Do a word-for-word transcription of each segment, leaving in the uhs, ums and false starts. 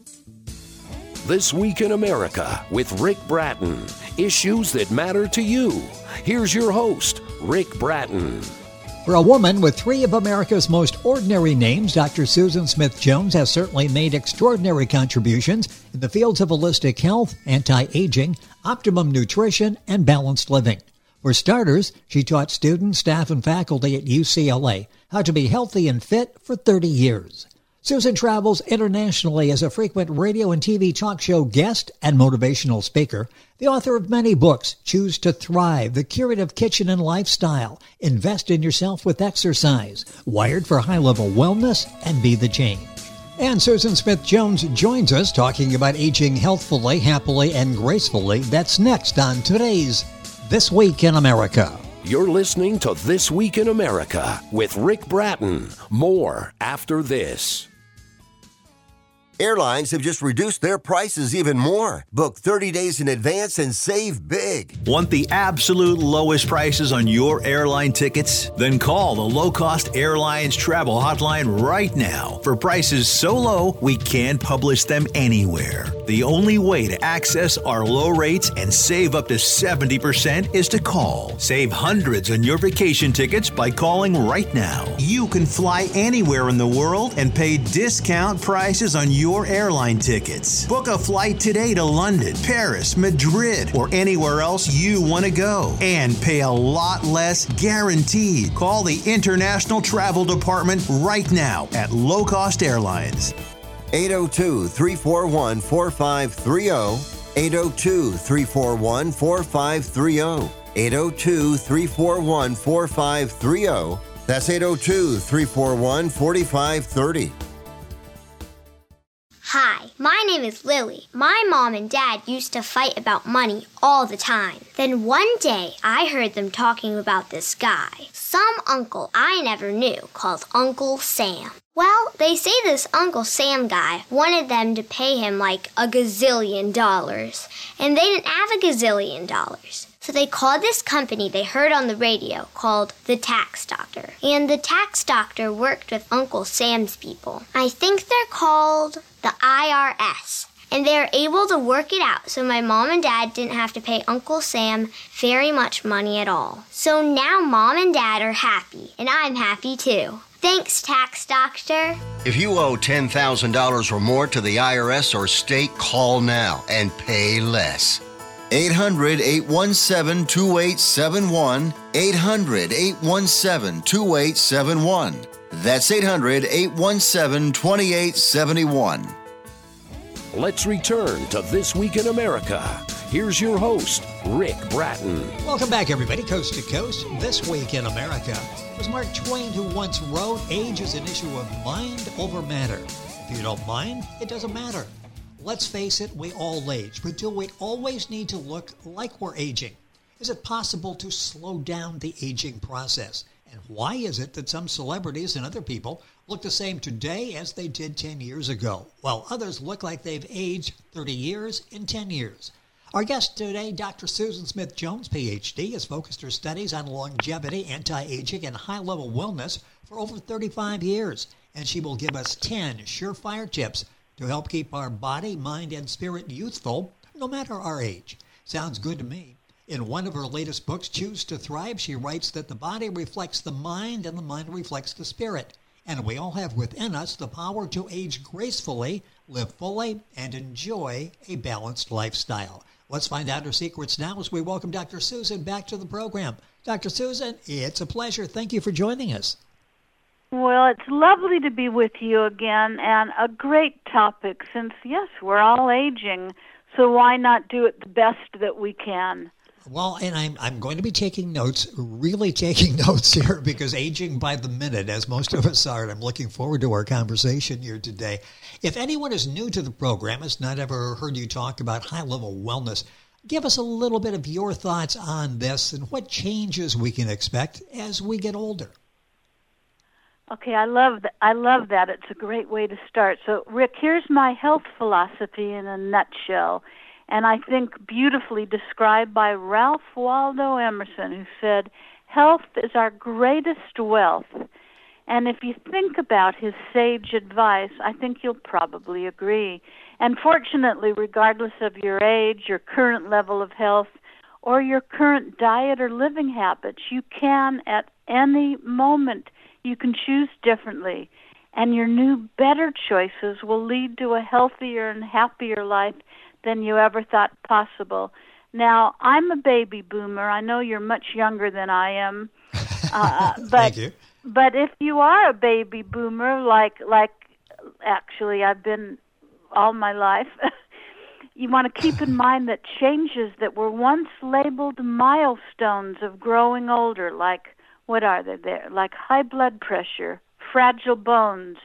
This Week in America with Rick Bratton. Issues that matter to you. Here's your host, Rick Bratton. For a woman with three of America's most ordinary names, Doctor Susan Smith Jones has certainly made extraordinary contributions in the fields of holistic health, anti-aging, optimum nutrition, and balanced living. For starters, she taught students, staff, and faculty at U C L A how to be healthy and fit for thirty years. Susan travels internationally as a frequent radio and T V talk show guest and motivational speaker, the author of many books, Choose to Thrive, The Curative Kitchen and Lifestyle, Invest in Yourself with Exercise, Wired for High-Level Wellness, and Be the Change. And Susan Smith Jones joins us talking about aging healthfully, happily, and gracefully. That's next on today's This Week in America. You're listening to This Week in America with Rick Bratton. More after this. Airlines have just reduced their prices even more. Book thirty days in advance and save big. Want the absolute lowest prices on your airline tickets? Then call the Low Cost Airlines Travel Hotline right now for prices so low we can't publish them anywhere. The only way to access our low rates and save up to seventy percent is to call. Save hundreds on your vacation tickets by calling right now. You can fly anywhere in the world and pay discount prices on your your airline tickets. Book a flight today to London, Paris, Madrid, or anywhere else you want to go and pay a lot less guaranteed. Call the International Travel Department right now at Low Cost Airlines. eight oh two, three four one, four five three oh, eight oh two, three four one, four five three oh, eight oh two, three four one, four five three oh. That's eight oh two, three four one, four five three oh. Hi, my name is Lily. My mom and dad used to fight about money all the time. Then one day, I heard them talking about this guy, some uncle I never knew, called Uncle Sam. Well, they say this Uncle Sam guy wanted them to pay him like a gazillion dollars, and they didn't have a gazillion dollars. So they called this company they heard on the radio called the Tax Doctor. And the Tax Doctor worked with Uncle Sam's people. I think they're called the I R S. And they were able to work it out so my mom and dad didn't have to pay Uncle Sam very much money at all. So now mom and dad are happy, and I'm happy too. Thanks, Tax Doctor. If you owe ten thousand dollars or more to the I R S or state, call now and pay less. eight hundred, eight one seven, two eight seven one. eight hundred, eight one seven, two eight seven one. That's eight hundred, eight one seven, two eight seven one. Let's return to This Week in America. Here's your host, Rick Bratton. Welcome back, everybody, coast to coast. This Week in America. It was Mark Twain who once wrote, age is an issue of mind over matter. If you don't mind, it doesn't matter. Let's face it, we all age, but do we always need to look like we're aging? Is it possible to slow down the aging process? And why is it that some celebrities and other people look the same today as they did ten years ago, while others look like they've aged thirty years in ten years? Our guest today, Doctor Susan Smith Jones, P H D, has focused her studies on longevity, anti-aging, and high-level wellness for over thirty-five years, and she will give us ten surefire tips to help keep our body, mind, and spirit youthful, no matter our age. Sounds good to me. In one of her latest books, Choose to Thrive, she writes that the body reflects the mind and the mind reflects the spirit. And we all have within us the power to age gracefully, live fully, and enjoy a balanced lifestyle. Let's find out her secrets now as we welcome Doctor Susan back to the program. Doctor Susan, it's a pleasure. Thank you for joining us. Well, it's lovely to be with you again, and a great topic since, yes, we're all aging, so why not do it the best that we can? Well, and I'm I'm going to be taking notes, really taking notes here, because aging by the minute, as most of us are, and I'm looking forward to our conversation here today. If anyone is new to the program, has not ever heard you talk about high-level wellness, give us a little bit of your thoughts on this and what changes we can expect as we get older. Okay, I love that. I love that. It's a great way to start. So, Rick, here's my health philosophy in a nutshell, and I think beautifully described by Ralph Waldo Emerson, who said, "Health is our greatest wealth, And if you think about his sage advice, I think you'll probably agree. And fortunately, regardless of your age, your current level of health, or your current diet or living habits, you can, at any moment, you can choose differently. And your new, better choices will lead to a healthier and happier life than you ever thought possible. Now, I'm a baby boomer. I know you're much younger than I am. Uh, but, Thank you. But if you are a baby boomer, like like actually I've been all my life, you want to keep in mind that changes that were once labeled milestones of growing older, like, what are they there? Like high blood pressure, fragile bones,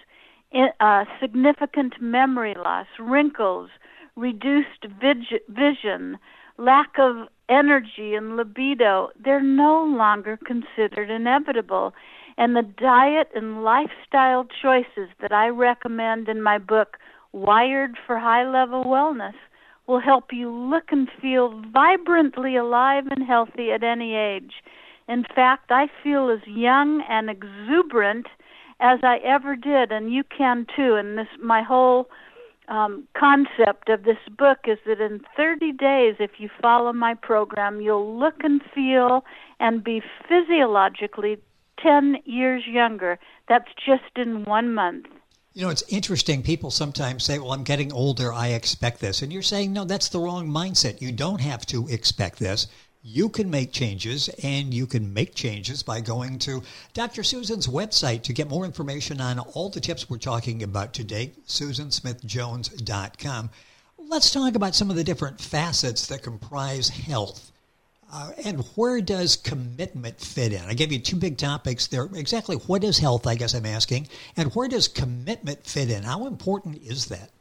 uh, significant memory loss, wrinkles, reduced vid- vision, lack of energy and libido, they're no longer considered inevitable. And the diet and lifestyle choices that I recommend in my book, Wired for High-Level Wellness, will help you look and feel vibrantly alive and healthy at any age. In fact, I feel as young and exuberant as I ever did, and you can too. And this, my whole um, concept of this book is that in thirty days, if you follow my program, you'll look and feel and be physiologically ten years younger. That's just in one month. You know, it's interesting. People sometimes say, well, I'm getting older, I expect this. And you're saying, no, that's the wrong mindset. You don't have to expect this. You can make changes, and you can make changes by going to Doctor Susan's website to get more information on all the tips we're talking about today, susan smith jones dot com. Let's talk about some of the different facets that comprise health. Uh, and where does commitment fit in? I gave you two big topics there. Exactly what is health, I guess I'm asking, and where does commitment fit in? How important is that?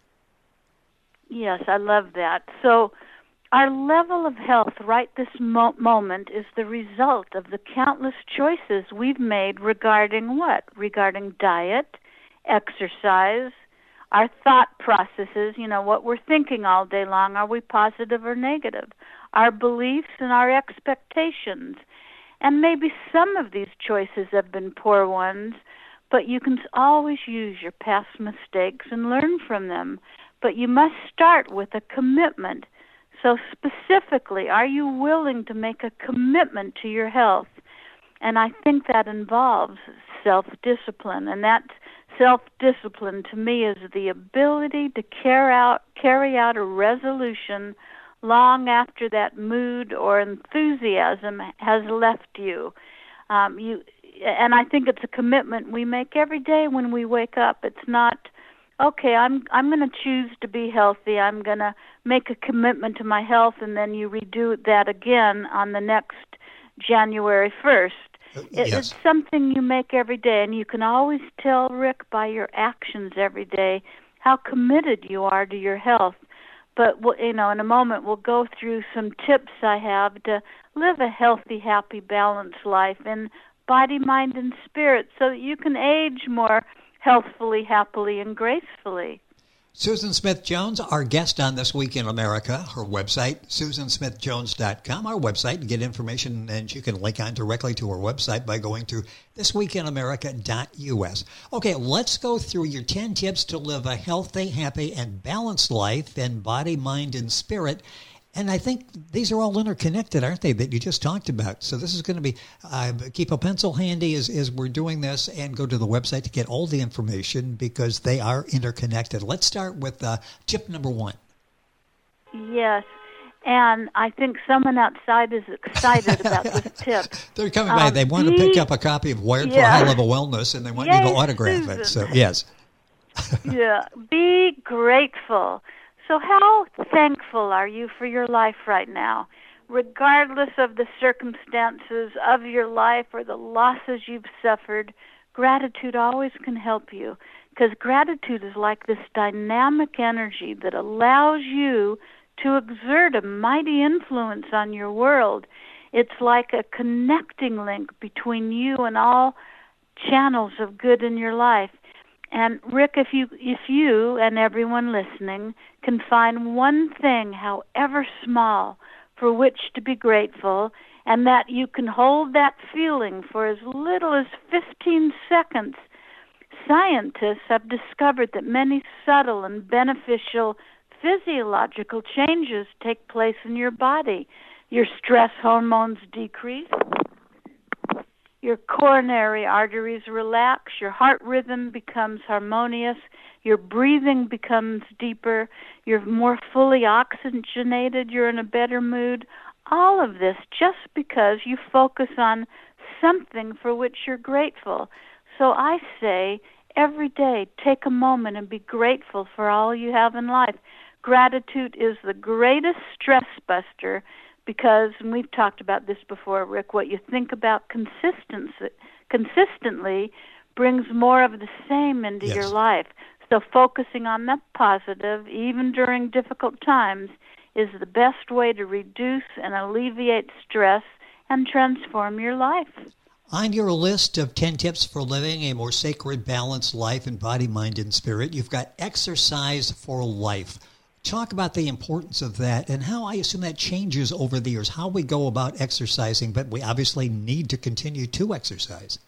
Yes, I love that. So our level of health right this mo- moment is the result of the countless choices we've made regarding what? Regarding diet, exercise, our thought processes, you know, what we're thinking all day long. Are we positive or negative? Our beliefs and our expectations. And maybe some of these choices have been poor ones, but you can always use your past mistakes and learn from them. But you must start with a commitment. So specifically, are you willing to make a commitment to your health? And I think that involves self-discipline. And that self-discipline to me is the ability to carry out, carry out a resolution long after that mood or enthusiasm has left you. Um, you, and I think it's a commitment we make every day when we wake up. It's not, okay, I'm I'm going to choose to be healthy. I'm going to make a commitment to my health, and then you redo that again on the next January first. Uh, it, yes. It's something you make every day, and you can always tell, Rick, by your actions every day how committed you are to your health. But, you know, in a moment we'll go through some tips I have to live a healthy, happy, balanced life in body, mind, and spirit so that you can age more healthfully, happily, and gracefully. Susan Smith Jones, our guest on This Week in America, her website, susan smith jones dot com, our website, to get information, and you can link on directly to her website by going to this week in america dot u s. Okay, let's go through your ten tips to live a healthy, happy, and balanced life in body, mind, and spirit. And I think these are all interconnected, aren't they, that you just talked about? So this is going to be, uh, keep a pencil handy as, as we're doing this, and go to the website to get all the information because they are interconnected. Let's start with uh, tip number one. Yes, and I think someone outside is excited about this tip. They're coming by. Um, They want to be, pick up a copy of Wired yeah. for High-Level Wellness, and they want Yay, you to autograph Susan. it. So, yes. Yeah, be grateful. So how thankful are you for your life right now? Regardless of the circumstances of your life or the losses you've suffered, gratitude always can help you, because gratitude is like this dynamic energy that allows you to exert a mighty influence on your world. It's like a connecting link between you and all channels of good in your life. And Rick, if you if you and everyone listening can find one thing, however small, for which to be grateful, and that you can hold that feeling for as little as fifteen seconds, scientists have discovered that many subtle and beneficial physiological changes take place in your body. Your stress hormones decrease, your coronary arteries relax, your heart rhythm becomes harmonious, your breathing becomes deeper, you're more fully oxygenated, you're in a better mood. All of this just because you focus on something for which you're grateful. So I say, every day, take a moment and be grateful for all you have in life. Gratitude is the greatest stress buster because, and we've talked about this before, Rick, what you think about consistency, consistently brings more of the same into Yes. your life. So focusing on the positive, even during difficult times, is the best way to reduce and alleviate stress and transform your life. On your list of ten tips for living a more sacred, balanced life in body, mind, and spirit, you've got exercise for life. Talk about the importance of that and how I assume that changes over the years, how we go about exercising, but we obviously need to continue to exercise.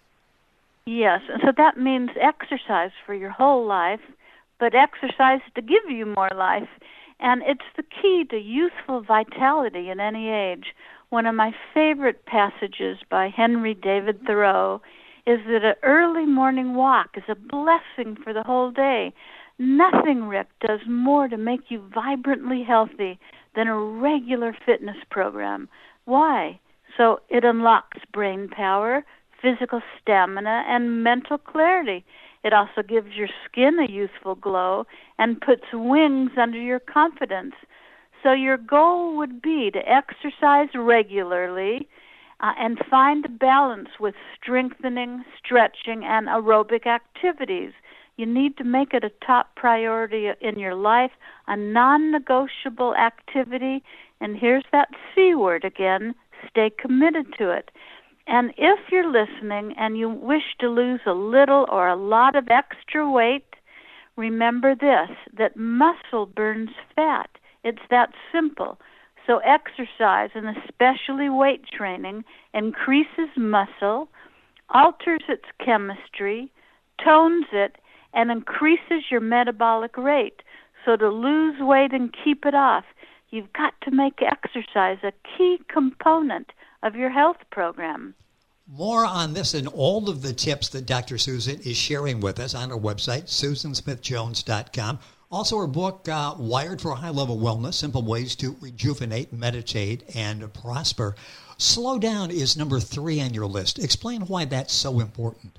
Yes, and so that means exercise for your whole life, but exercise to give you more life. And it's the key to youthful vitality in any age. One of my favorite passages by Henry David Thoreau is that an early morning walk is a blessing for the whole day. Nothing, Rick, does more to make you vibrantly healthy than a regular fitness program. Why? So it unlocks brain power, physical stamina, and mental clarity. It also gives your skin a youthful glow and puts wings under your confidence. So your goal would be to exercise regularly uh, and find a balance with strengthening, stretching, and aerobic activities. You need to make it a top priority in your life, a non-negotiable activity. And here's that C word again, stay committed to it. And if you're listening and you wish to lose a little or a lot of extra weight, remember this, that muscle burns fat. It's that simple. So exercise, and especially weight training, increases muscle, alters its chemistry, tones it, and increases your metabolic rate. So to lose weight and keep it off, you've got to make exercise a key component of your health program. More on this and all of the tips that Doctor Susan is sharing with us on our website, susan smith jones dot com. Also, her book, uh, Wired for High-Level Wellness, Simple Ways to Rejuvenate, Meditate, and Prosper. Slow down is number three on your list. Explain why that's so important.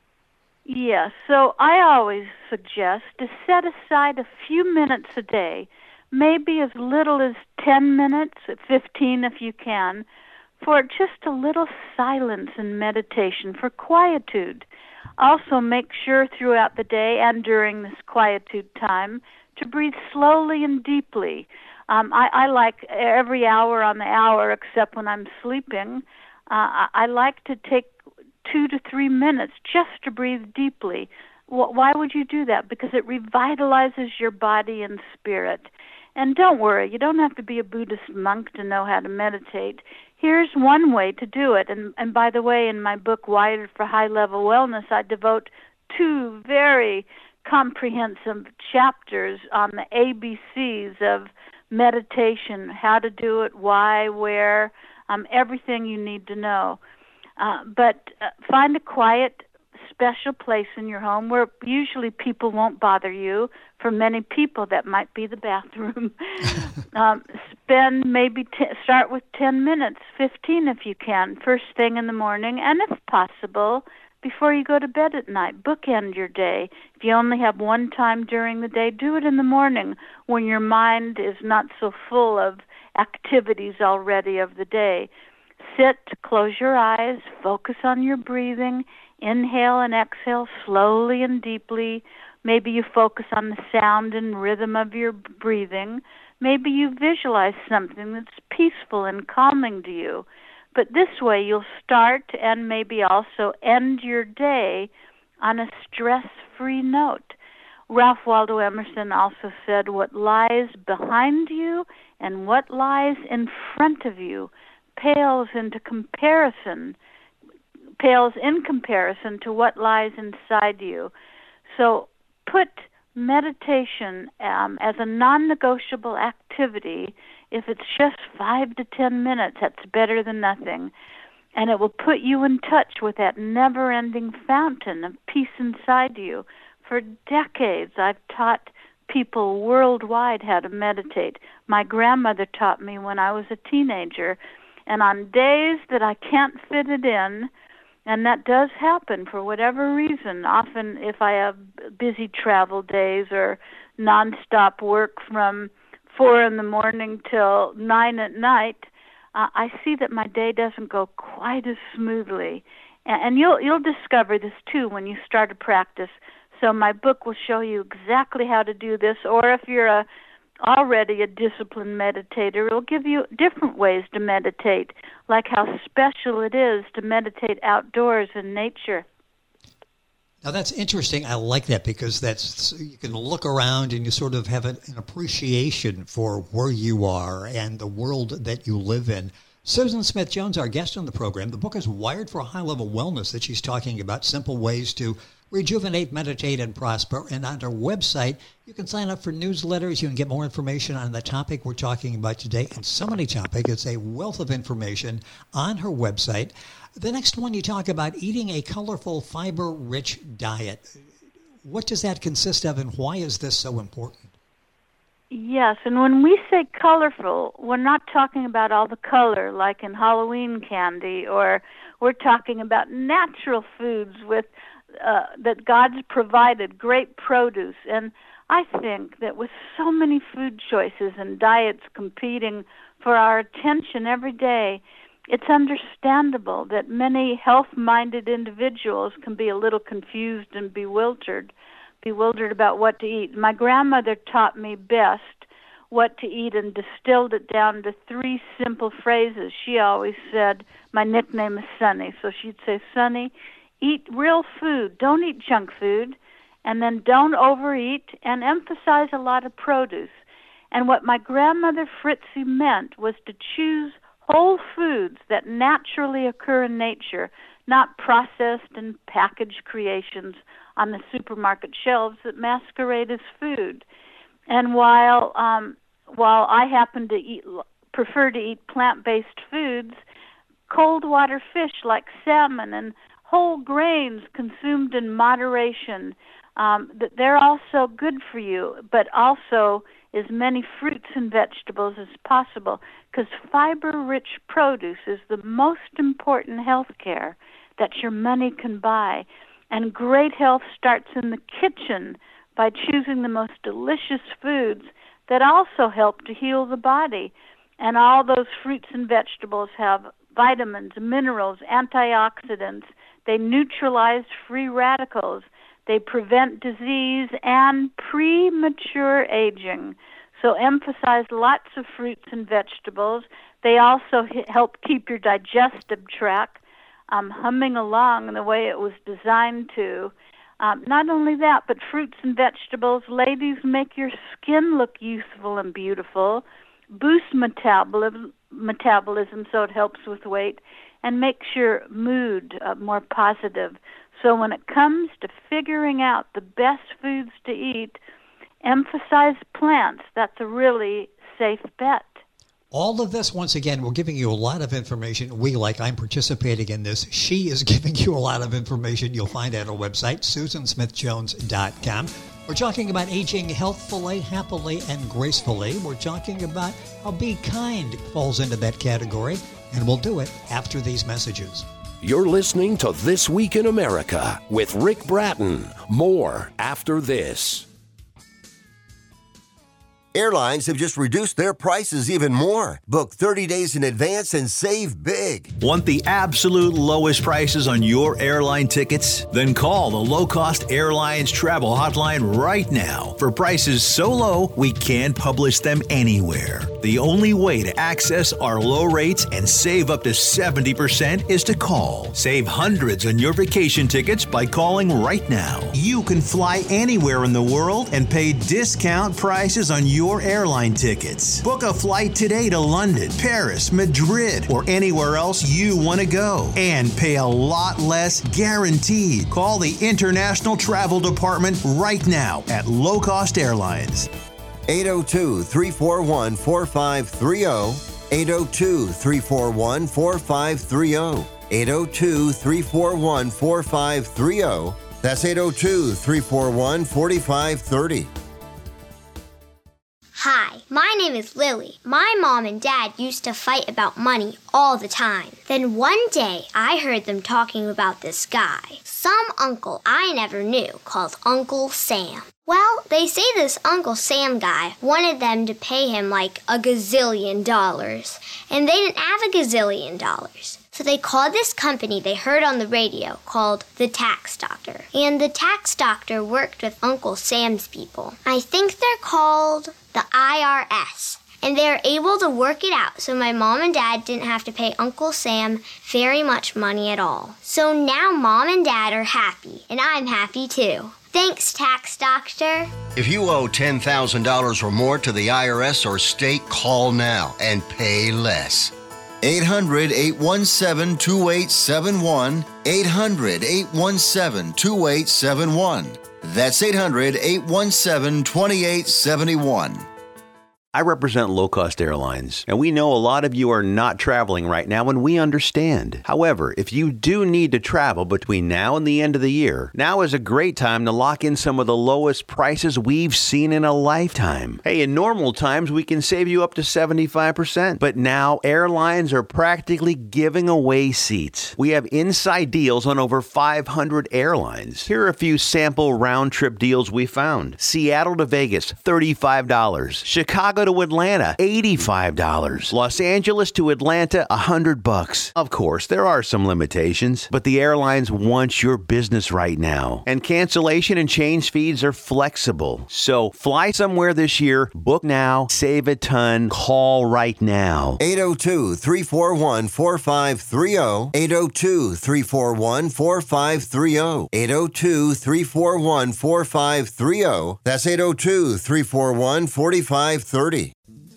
Yes, so I always suggest to set aside a few minutes a day, maybe as little as ten minutes, fifteen if you can, for just a little silence and meditation, for quietude. Also make sure throughout the day and during this quietude time to breathe slowly and deeply. Um, I, I like every hour on the hour except when I'm sleeping. Uh, I, I like to take two to three minutes just to breathe deeply. Why would you do that? Because it revitalizes your body and spirit. And don't worry, you don't have to be a Buddhist monk to know how to meditate. Here's one way to do it. And, and by the way, in my book, Wired for High-Level Wellness, I devote two very comprehensive chapters on the A B Cs of meditation, how to do it, why, where, um, everything you need to know. Uh, but uh, find a quiet, special place in your home where usually people won't bother you. For many people, that might be the bathroom. um, spend maybe, t- start with ten minutes, fifteen if you can, first thing in the morning, and if possible, before you go to bed at night. Bookend your day. If you only have one time during the day, do it in the morning when your mind is not so full of activities already of the day. Sit, close your eyes, focus on your breathing, inhale and exhale slowly and deeply. Maybe you focus on the sound and rhythm of your breathing. Maybe you visualize something that's peaceful and calming to you. But this way you'll start and maybe also end your day on a stress-free note. Ralph Waldo Emerson also said, what lies behind you and what lies in front of you pales into comparison, pales in comparison to what lies inside you. So put meditation um, as a non-negotiable activity. If it's just five to ten minutes, that's better than nothing. And it will put you in touch with that never-ending fountain of peace inside you. For decades, I've taught people worldwide how to meditate. My grandmother taught me when I was a teenager. And on days that I can't fit it in, and that does happen for whatever reason, often if I have busy travel days or nonstop work from four in the morning till nine at night, uh, I see that my day doesn't go quite as smoothly. And, and you'll you'll discover this too when you start to practice. So my book will show you exactly how to do this, or if you're a already a disciplined meditator, it'll give you different ways to meditate, like how special it is to meditate outdoors in nature. Now that's interesting. I like that because that's you can look around and you sort of have an, an appreciation for where you are and the world that you live in. Susan Smith-Jones, our guest on the program, the book is Wired for High-Level Wellness that she's talking about, simple ways to rejuvenate, meditate, and prosper. And on our website, you can sign up for newsletters. You can get more information on the topic we're talking about today and so many topics. It's a wealth of information on her website. The next one, you talk about eating a colorful, fiber-rich diet. What does that consist of, and why is this so important? Yes, and when we say colorful, we're not talking about all the color like in Halloween candy, or we're talking about natural foods with uh, that God's provided, great produce. And I think that with so many food choices and diets competing for our attention every day, it's understandable that many health-minded individuals can be a little confused and bewildered, bewildered about what to eat. My grandmother taught me best what to eat and distilled it down to three simple phrases. She always said, my nickname is Sonny, so she'd say, Sonny, eat real food, don't eat junk food, and then don't overeat, and emphasize a lot of produce. And what my grandmother Fritzie meant was to choose whole foods that naturally occur in nature, not processed and packaged creations on the supermarket shelves that masquerade as food. And while um, while I happen to eat, prefer to eat plant-based foods, cold water fish like salmon and whole grains consumed in moderation, um, they're also good for you, but also as many fruits and vegetables as possible, because fiber-rich produce is the most important health care that your money can buy. And great health starts in the kitchen by choosing the most delicious foods that also help to heal the body. And all those fruits and vegetables have vitamins, minerals, antioxidants. They neutralize free radicals. They prevent disease and premature aging. So emphasize lots of fruits and vegetables. They also help keep your digestive tract um, humming along the way it was designed to. Um, not only that, but fruits and vegetables, ladies, make your skin look youthful and beautiful, boost metabolism, metabolism so it helps with weight, and makes your mood uh, more positive. So when it comes to figuring out the best foods to eat, emphasize plants. That's a really safe bet. All of this, once again, we're giving you a lot of information. We, like I'm participating in this. She is giving you a lot of information you'll find at our website, susan smith jones dot com. We're talking about aging healthfully, happily, and gracefully. We're talking about how Be Kind falls into that category, and we'll do it after these messages. You're listening to This Week in America with Rick Bratton. More after this. Airlines have just reduced their prices even more. Book thirty days in advance and save big. Want the absolute lowest prices on your airline tickets? Then call the Low Cost Airlines Travel Hotline right now for prices so low we can't publish them anywhere. The only way to access our low rates and save up to seventy percent is to call. Save hundreds on your vacation tickets by calling right now. You can fly anywhere in the world and pay discount prices on your your airline tickets. Book a flight today to London, Paris, Madrid, or anywhere else you want to go. And pay a lot less guaranteed. Call the International Travel Department right now at Low Cost Airlines. eight oh two, three four one, four five three oh. eight oh two, three four one, four five three oh. eight oh two, three four one, four five three oh. That's eight oh two, three four one, four five three oh. Hi, my name is Lily. My mom and dad used to fight about money all the time. Then one day, I heard them talking about this guy, some uncle I never knew, called Uncle Sam. Well, they say this Uncle Sam guy wanted them to pay him like a gazillion dollars, and they didn't have a gazillion dollars. So they called this company they heard on the radio called the Tax Doctor. And the Tax Doctor worked with Uncle Sam's people. I think they're called the I R S. And they were able to work it out so my mom and dad didn't have to pay Uncle Sam very much money at all. So now mom and dad are happy, and I'm happy too. Thanks, Tax Doctor. If you owe ten thousand dollars or more to the I R S or state, call now and pay less. eight hundred, eight one seven, two eight seven one. eight hundred, eight one seven, two eight seven one. That's eight hundred, eight one seven, two eight seven one. I represent Low Cost Airlines, and we know a lot of you are not traveling right now, and we understand. However, if you do need to travel between now and the end of the year, now is a great time to lock in some of the lowest prices we've seen in a lifetime. Hey, in normal times, we can save you up to seventy-five percent, but now airlines are practically giving away seats. We have inside deals on over five hundred airlines. Here are a few sample round-trip deals we found. Seattle to Vegas, thirty-five dollars. Chicago to Atlanta, eighty-five dollars. Los Angeles to Atlanta, one hundred bucks. Of course, there are some limitations, but the airlines want your business right now. And cancellation and change fees are flexible. So fly somewhere this year, book now, save a ton, call right now. eight oh two, three four one, four five three oh. eight oh two, three four one, four five three oh. eight oh two, three four one, four five three oh. That's eight oh two, three four one, four five three oh.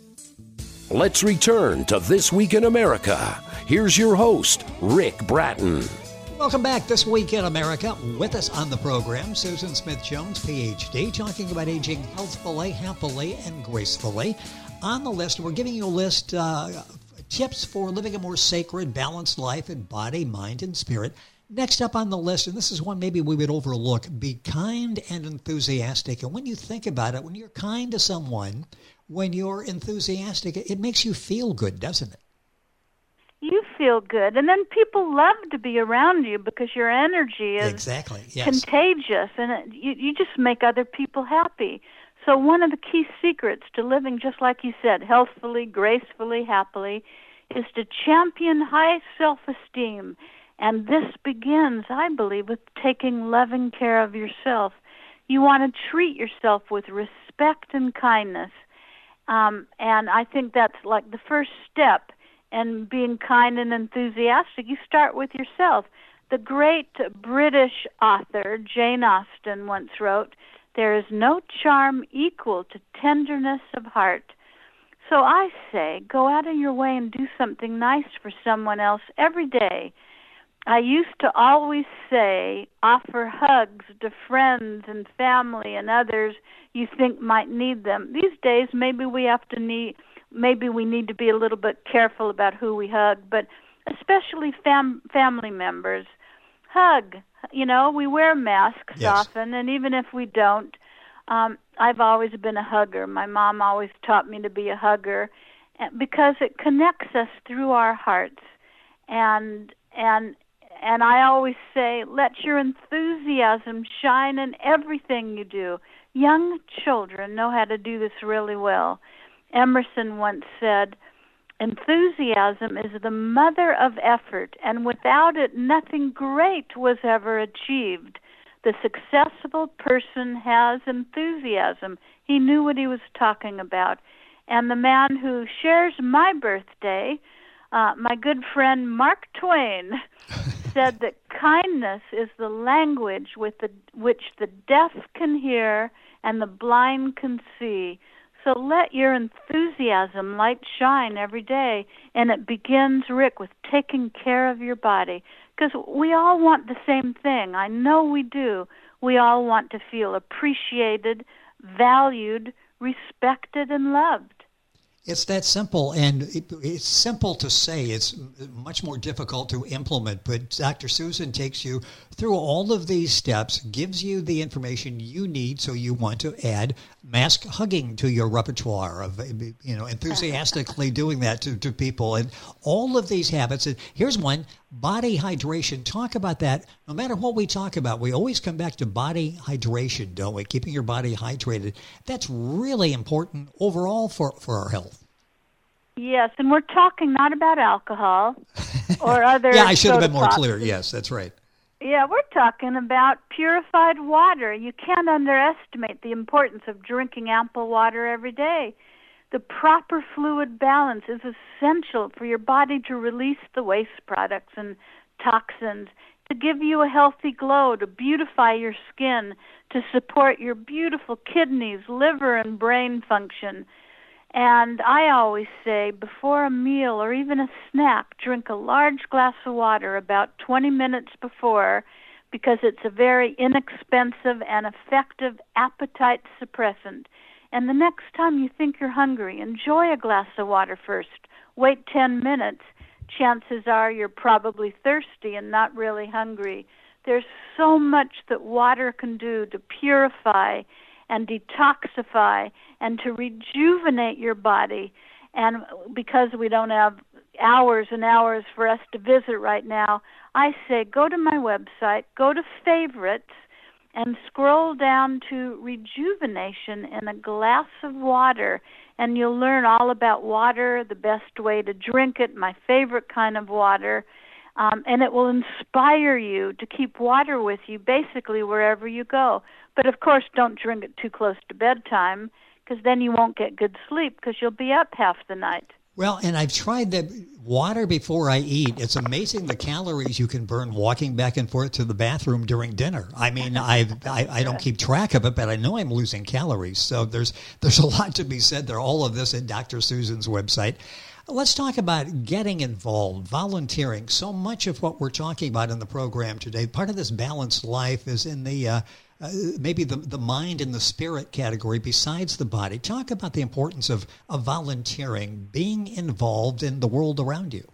Let's return to This Week in America. Here's your host, Rick Bratton. Welcome back, This Week in America. With us on the program, Susan Smith-Jones, P H D, talking about aging healthfully, happily, and gracefully. On the list, we're giving you a list, uh, tips for living a more sacred, balanced life in body, mind, and spirit. Next up on the list, and this is one maybe we would overlook, be kind and enthusiastic. And when you think about it, when you're kind to someone, when you're enthusiastic, it makes you feel good, doesn't it? You feel good. And then people love to be around you because your energy is exactly, yes. contagious, and it, you, you just make other people happy. So one of the key secrets to living, just like you said, healthfully, gracefully, happily, is to champion high self-esteem. And this begins, I believe, with taking loving care of yourself. You want to treat yourself with respect and kindness. Um, and I think that's like the first step in being kind and enthusiastic. You start with yourself. The great British author Jane Austen once wrote, "There is no charm equal to tenderness of heart." So I say, go out of your way and do something nice for someone else every day. I used to always say, offer hugs to friends and family and others you think might need them. These days, maybe we have to need, maybe we need to be a little bit careful about who we hug, but especially fam- family members. Hug. You know, we wear masks yes. often, and even if we don't, um, I've always been a hugger. My mom always taught me to be a hugger because it connects us through our hearts. And and And I always say, let your enthusiasm shine in everything you do. Young children know how to do this really well. Emerson once said, enthusiasm is the mother of effort, and without it, nothing great was ever achieved. The successful person has enthusiasm. He knew what he was talking about. And the man who shares my birthday, uh, my good friend Mark Twain, said that kindness is the language with the, which the deaf can hear and the blind can see. So So let your enthusiasm light shine every day. And it begins, Rick, with taking care of your body. Because we all want the same thing. I know we do. We all want to feel appreciated, valued, respected, and loved. It's that simple, and it, it's simple to say. It's much more difficult to implement, but Doctor Susan takes you through all of these steps, gives you the information you need, so you want to add mask hugging to your repertoire of, you know, enthusiastically doing that to, to people, and all of these habits. And here's one, body hydration. Talk about that. No matter what we talk about, we always come back to body hydration, don't we? Keeping your body hydrated. That's really important overall for, for our health. Yes, and we're talking not about alcohol or other yeah, I should have been more pops. clear. Yes, that's right. Yeah, we're talking about purified water. You can't underestimate the importance of drinking ample water every day. The proper fluid balance is essential for your body to release the waste products and toxins, to give you a healthy glow, to beautify your skin, to support your beautiful kidneys, liver, and brain function. And I always say, before a meal or even a snack, drink a large glass of water about twenty minutes before, because it's a very inexpensive and effective appetite suppressant. And the next time you think you're hungry, enjoy a glass of water first. Wait ten minutes. Chances are you're probably thirsty and not really hungry. There's so much that water can do to purify and detoxify and to rejuvenate your body. And because we don't have hours and hours for us to visit right now, I say go to my website, go to favorites, and scroll down to rejuvenation in a glass of water, and you'll learn all about water, the best way to drink it, my favorite kind of water, um, and it will inspire you to keep water with you basically wherever you go. But, of course, don't drink it too close to bedtime, because then you won't get good sleep because you'll be up half the night. Well, and I've tried the water before I eat. It's amazing the calories you can burn walking back and forth to the bathroom during dinner. I mean, I've, I I don't keep track of it, but I know I'm losing calories. So there's there's a lot to be said there. All of this at Doctor Susan's website. Let's talk about getting involved, volunteering. So much of what we're talking about in the program today, part of this balanced life is in the uh, uh, maybe the, the mind and the spirit category besides the body. Talk about the importance of, of volunteering, being involved in the world around you.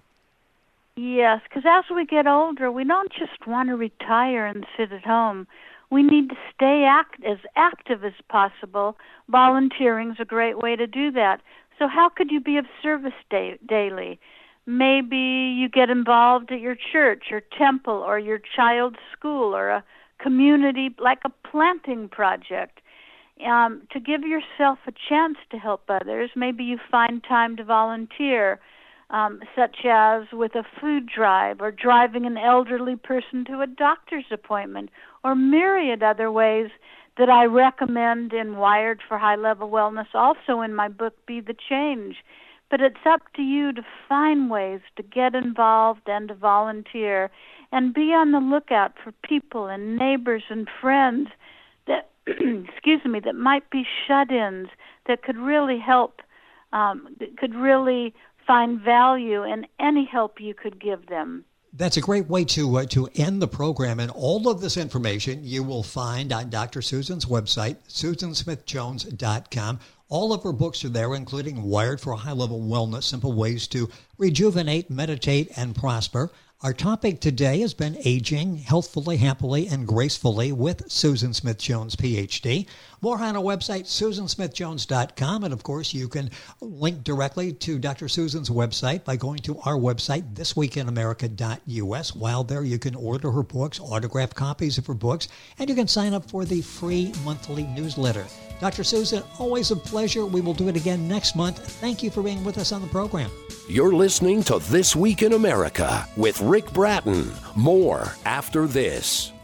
Yes, because as we get older, we don't just want to retire and sit at home. We need to stay act- as active as possible. Volunteering is a great way to do that. So how could you be of service da- daily? Maybe you get involved at your church or temple or your child's school or a community, like a planting project. Um, to give yourself a chance to help others, maybe you find time to volunteer, um, such as with a food drive or driving an elderly person to a doctor's appointment, or myriad other ways that I recommend in Wired for High-Level Wellness, also in my book, Be the Change. But it's up to you to find ways to get involved and to volunteer, and be on the lookout for people and neighbors and friends that, excuse me, that might be shut-ins, that could really help, um, that could really find value in any help you could give them. That's a great way to uh, to end the program. And all of this information you will find on Doctor Susan's website, susan smith jones dot com. All of her books are there, including Wired for High-Level Wellness, Simple Ways to Rejuvenate, Meditate, and Prosper. Our topic today has been aging healthfully, happily, and gracefully with Susan Smith Jones, P H D. More on our website, susan smith jones dot com. And, of course, you can link directly to Doctor Susan's website by going to our website, this week in america dot u s. While there, you can order her books, autographed copies of her books, and you can sign up for the free monthly newsletter. Doctor Susan, always a pleasure. We will do it again next month. Thank you for being with us on the program. You're listening to This Week in America with Rick Bratton. More after this.